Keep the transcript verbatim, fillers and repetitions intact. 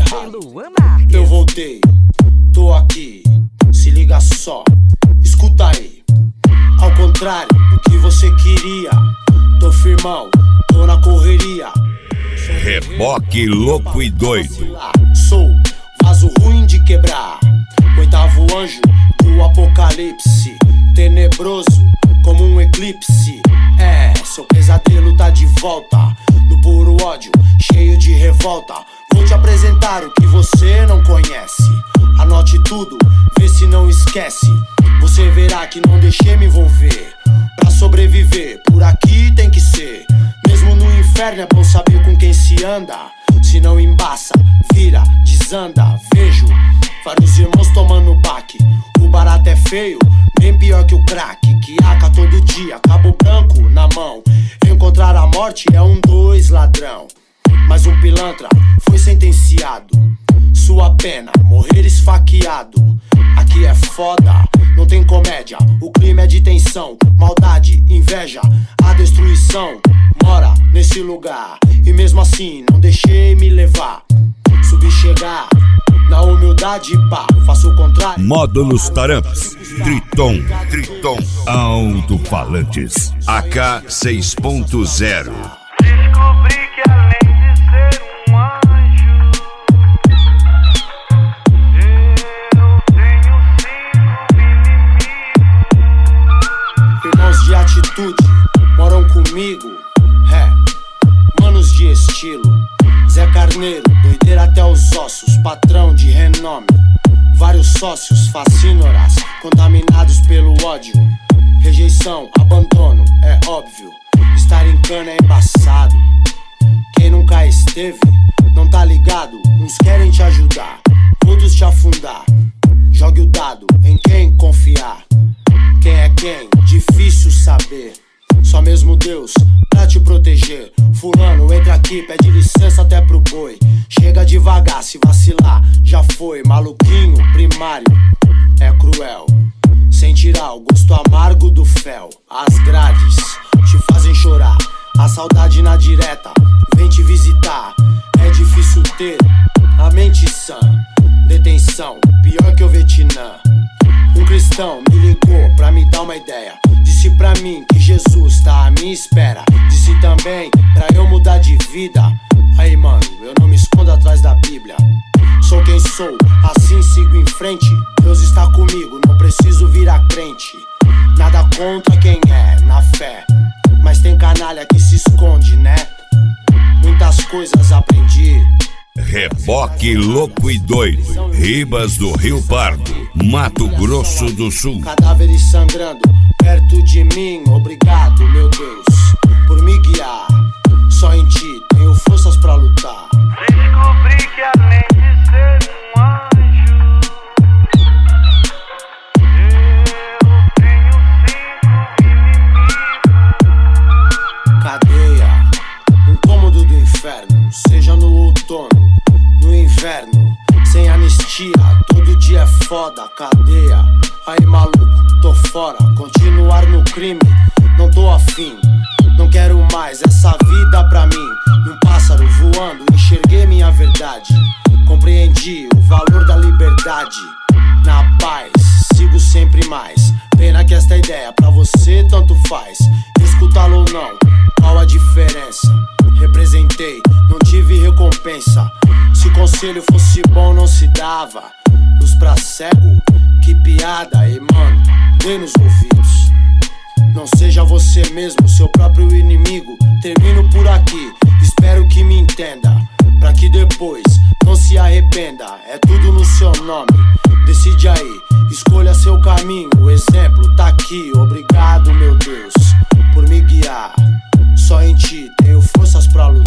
errado. Eu voltei, tô aqui, se liga só, escuta aí. Ao contrário do que você queria, tô firmão, tô na correria. Reboque louco e doido. Sou vaso ruim de quebrar, oitavo anjo do apocalipse, tenebroso como um eclipse. É, seu pesadelo tá de volta, no puro ódio, cheio de revolta. Vou te apresentar o que você não conhece. Anote tudo, vê se não esquece. Você verá que não deixei me envolver. Pra sobreviver, por aqui tem que ser. Mesmo no inferno é bom saber com quem se anda. Se não embaça, vira, desanda. Vejo vários irmãos tomando baque. O barato é feio, bem pior que o crack. Que aca todo dia, cabo branco na mão. Encontrar a morte é um dois ladrão. Mas um pilantra foi sentenciado. Sua pena, morrer esfaqueado. Aqui é foda, não tem comédia. O crime é de tensão, maldade, inveja. A destruição mora nesse lugar. E mesmo assim não deixei me levar. Subi chegar na humildade, pá, faço o contrário. Módulos Taramps, Triton, Triton, alto-falantes, A K seis ponto zero. Descobri que além de ser um anjo, eu tenho cinco inimigos. Irmãos de atitude moram comigo, é, manos de estilo. Zé Carneiro, doideira até os ossos, patrão de renome. Vários sócios, fascínoras, contaminados pelo ódio. Rejeição, abandono, é óbvio. Estar em cana é embaçado. Quem nunca esteve, não tá ligado. Uns querem te ajudar, outros te afundar. Jogue o dado em quem confiar. Quem é quem? Difícil saber. Só mesmo Deus pra te proteger. Fulano, entra aqui, pede licença até pro boi. Chega devagar, se vacilar, já foi. Maluquinho, primário, é cruel. Sem tirar o gosto amargo do fel. As grades te fazem chorar. A saudade na direta vem te visitar. É difícil ter a mente sã. Detenção, pior que o Vietnã. Um cristão me ligou pra me dar uma ideia. Disse pra mim que Jesus tá à minha espera. Disse também pra eu mudar de vida. Aí mano, eu não me escondo atrás da Bíblia. Sou quem sou, assim sigo em frente. Deus está comigo, não preciso virar crente. Nada contra quem é, na fé. Mas tem canalha que se esconde, né? Muitas coisas aprendi. Reboque louco e doido, Ribas do Rio Pardo, Mato Grosso do Sul. Cadáveres sangrando perto de mim. Obrigado, meu Deus, por me guiar. Só em ti tenho forças pra lutar. Descobri que além de ser um anjo, eu tenho cinco inimigos. Cadeia, um cômodo do inferno. Seja no outono, no inverno. Sem anistia, todo dia é foda. Cadeia, aí maluco, tô fora. Continuar no crime, não tô afim. Não quero mais essa vida pra mim. Num pássaro voando, enxerguei minha verdade. Compreendi o valor da liberdade. Na paz, sigo sempre mais. Pena que esta ideia pra você tanto faz. Escutá-lo ou não, qual a diferença? Representei, não tive recompensa. Se conselho fosse bom não se dava. Luz pra cego, que piada. E mano, dê nos ouvidos. Não seja você mesmo, seu próprio inimigo. Termino por aqui, espero que me entenda. Pra que depois não se arrependa. É tudo no seu nome, decide aí. Escolha seu caminho, o exemplo tá aqui. Obrigado, meu Deus, por me guiar. Só em ti tenho forças pra lutar.